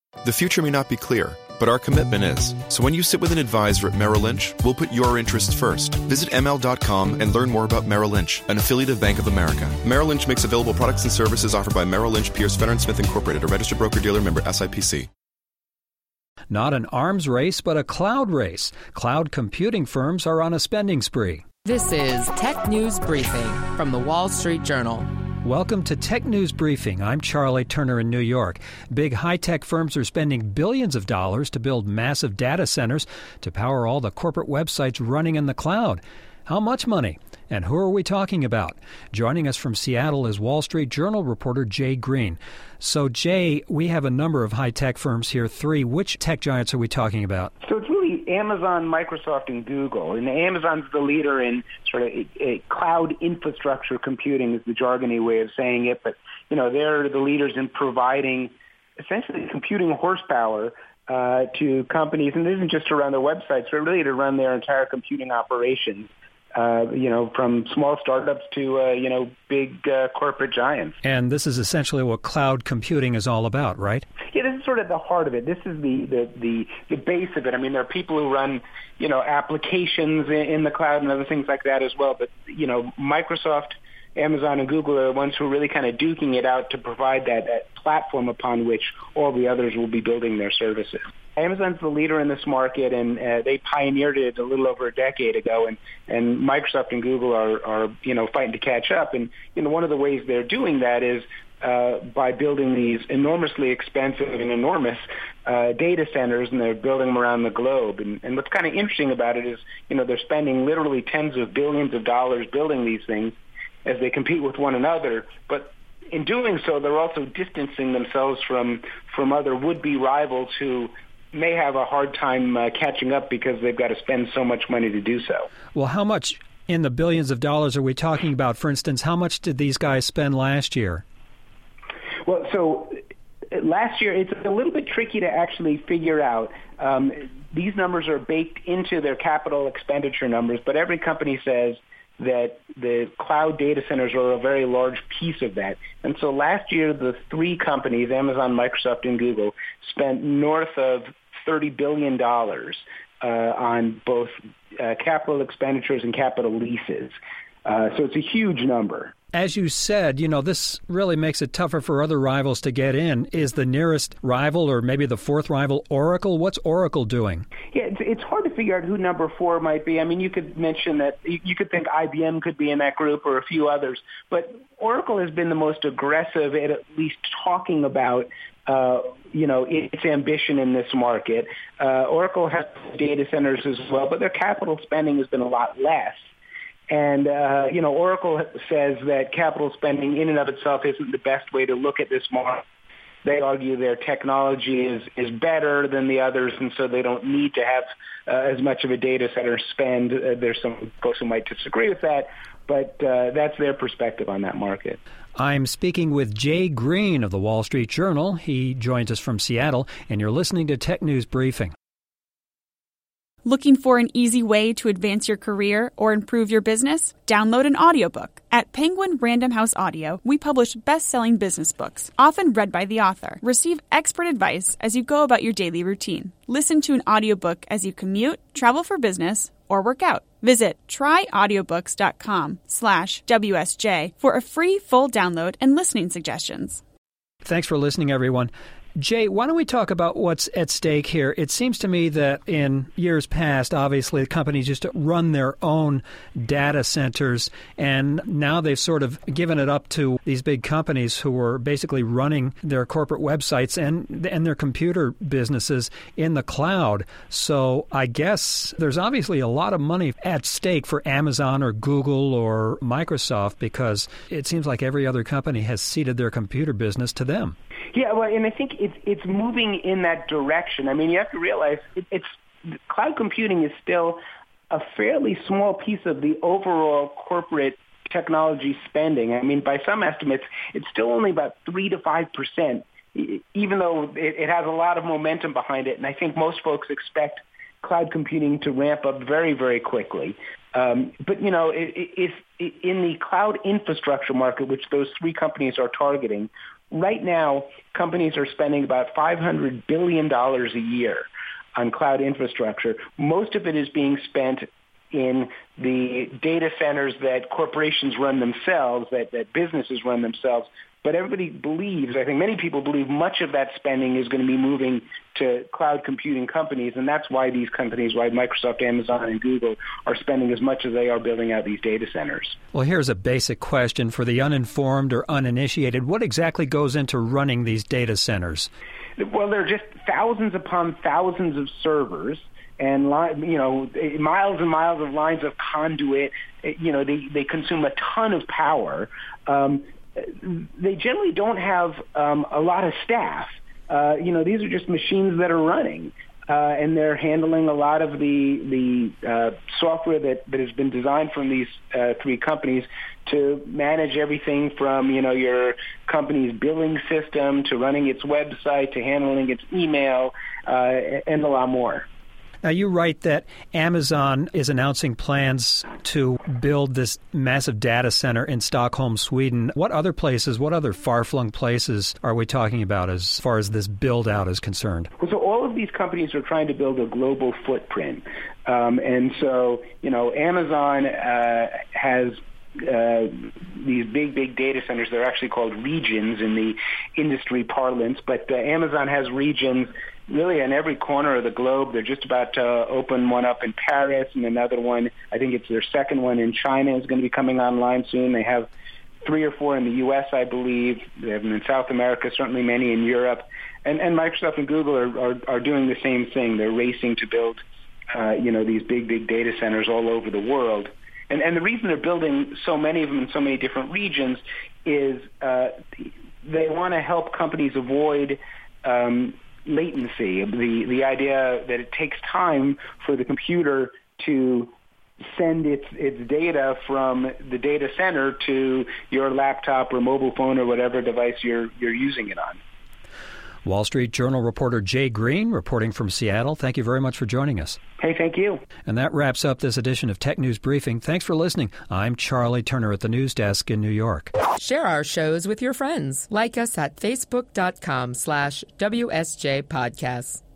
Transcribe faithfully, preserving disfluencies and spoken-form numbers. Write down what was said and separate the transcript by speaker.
Speaker 1: The future may not be clear, but our commitment is. So when you sit with an advisor at Merrill Lynch, we'll put your interests first. Visit M L dot com and learn more about Merrill Lynch, an affiliate of Bank of America. Merrill Lynch makes available products and services offered by Merrill Lynch, Pierce, Fenner and Smith Incorporated, a registered broker-dealer member S I P C.
Speaker 2: Not an arms race, but a cloud race. Cloud computing firms are on a spending spree.
Speaker 3: This is Tech News Briefing from the Wall Street Journal.
Speaker 2: Welcome to Tech News Briefing. I'm Charlie Turner in New York. Big high-tech firms are spending billions of dollars to build massive data centers to power all the corporate websites running in the cloud. How much money? And who are we talking about? Joining us from Seattle is Wall Street Journal reporter Jay Green. So, Jay, we have a number of high-tech firms here. Three. Which tech giants are we talking about?
Speaker 4: So it's really Amazon, Microsoft, and Google. And Amazon's the leader in sort of a, a cloud infrastructure computing is the jargony way of saying it. But, you know, they're the leaders in providing essentially computing horsepower uh, to companies. And it isn't just to run their websites, but really to run their entire computing operations. Uh, you know, from small startups to, uh, you know, big uh, corporate giants.
Speaker 2: And this is essentially what cloud computing is all about, right?
Speaker 4: Yeah, this is sort of the heart of it. This is the, the, the, the base of it. I mean, there are people who run, you know, applications in, in the cloud and other things like that as well. But, you know, Microsoft, Amazon, and Google are the ones who are really kind of duking it out to provide that, that platform upon which all the others will be building their services. Amazon's the leader in this market, and uh, they pioneered it a little over a decade ago, and, and Microsoft and Google are, are, you know, fighting to catch up. And, you know, one of the ways they're doing that is uh, by building these enormously expensive and enormous uh, data centers, and they're building them around the globe. And, and what's kind of interesting about it is, you know, they're spending literally tens of billions of dollars building these things as they compete with one another, but in doing so, they're also distancing themselves from, from other would-be rivals who may have a hard time uh, catching up because they've got to spend so much money to do so.
Speaker 2: Well, how much in the billions of dollars are we talking about? For instance, how much did these guys spend last year?
Speaker 4: Well, so last year, it's a little bit tricky to actually figure out. Um, these numbers are baked into their capital expenditure numbers, but every company says that the cloud data centers are a very large piece of that. And so last year, the three companies, Amazon, Microsoft, and Google, spent north of thirty billion dollars uh, on both uh, capital expenditures and capital leases. Uh, so it's a huge number.
Speaker 2: As you said, you know, this really makes it tougher for other rivals to get in. Is the nearest rival, or maybe the fourth rival, Oracle? What's Oracle doing?
Speaker 4: Yeah, it's, it's hard to figure out who number four might be. I mean, you could mention that, you, you could think I B M could be in that group or a few others, but Oracle has been the most aggressive at at least talking about Uh, you know, its ambition in this market. Uh, Oracle has data centers as well, but their capital spending has been a lot less. And, uh, you know, Oracle says that capital spending in and of itself isn't the best way to look at this market. They argue their technology is, is better than the others, and so they don't need to have uh, as much of a data center spend. Uh, there's some folks who might disagree with that, but uh, that's their perspective on that market.
Speaker 2: I'm speaking with Jay Green of the Wall Street Journal. He joins us from Seattle, and you're listening to Tech News Briefing.
Speaker 5: Looking for an easy way to advance your career or improve your business? Download an audiobook. At Penguin Random House Audio, we publish best-selling business books, often read by the author. Receive expert advice as you go about your daily routine. Listen to an audiobook as you commute, travel for business, or work out. Visit tryaudiobooks.com slash WSJ for a free full download and listening suggestions.
Speaker 2: Thanks for listening, everyone. Jay, why don't we talk about what's at stake here? It seems to me that in years past, obviously, the companies used to run their own data centers, and now they've sort of given it up to these big companies who are basically running their corporate websites and and their computer businesses in the cloud. So I guess there's obviously a lot of money at stake for Amazon or Google or Microsoft, because it seems like every other company has ceded their computer business to them.
Speaker 4: Yeah, well, and I think it's it's moving in that direction. I mean, you have to realize it, it's cloud computing is still a fairly small piece of the overall corporate technology spending. I mean, by some estimates, it's still only about three to five percent, even though it, it has a lot of momentum behind it. And I think most folks expect cloud computing to ramp up very, very quickly. Um, but, you know, it, it, if in the cloud infrastructure market, which those three companies are targeting, right now, companies are spending about five hundred billion dollars a year on cloud infrastructure. Most of it is being spent in the data centers that corporations run themselves, that, that businesses run themselves. But everybody believes, I think many people believe, much of that spending is going to be moving to cloud computing companies, and that's why these companies, why Microsoft, Amazon, and Google are spending as much as they are building out these data centers.
Speaker 2: Well, here's a basic question for the uninformed or uninitiated. What exactly goes into running these data centers?
Speaker 4: Well, there are just thousands upon thousands of servers and, you know, miles and miles of lines of conduit. You know, they, they consume a ton of power. Um, they generally don't have um, a lot of staff. Uh, you know, these are just machines that are running, uh, and they're handling a lot of the the uh, software that, that has been designed from these uh, three companies to manage everything from, you know, your company's billing system to running its website to handling its email uh, and a lot more.
Speaker 2: Now, you write that Amazon is announcing plans to build this massive data center in Stockholm, Sweden. What other places, what other far-flung places are we talking about as far as this build-out is concerned?
Speaker 4: Well, so all of these companies are trying to build a global footprint. Um, and so, you know, Amazon uh, has Uh, these big, big data centers. They're actually called regions in the industry parlance, but uh, Amazon has regions really in every corner of the globe. They're just about to open one up in Paris, and another one, I think it's their second one in China, is going to be coming online soon. They have three or four in the U S, I believe. They have them in South America, certainly many in Europe. And, and Microsoft and Google are, are, are doing the same thing. They're racing to build, uh, you know, these big, big data centers all over the world. And, and the reason they're building so many of them in so many different regions is uh, they want to help companies avoid um, latency, the, the idea that it takes time for the computer to send its, its data from the data center to your laptop or mobile phone or whatever device you're, you're using it on.
Speaker 2: Wall Street Journal reporter Jay Green reporting from Seattle. Thank you very much for joining us.
Speaker 4: Hey, thank you.
Speaker 2: And that wraps up this edition of Tech News Briefing. Thanks for listening. I'm Charlie Turner at the news desk in New York.
Speaker 3: Share our shows with your friends. Like us at facebook.com slash WSJ Podcasts.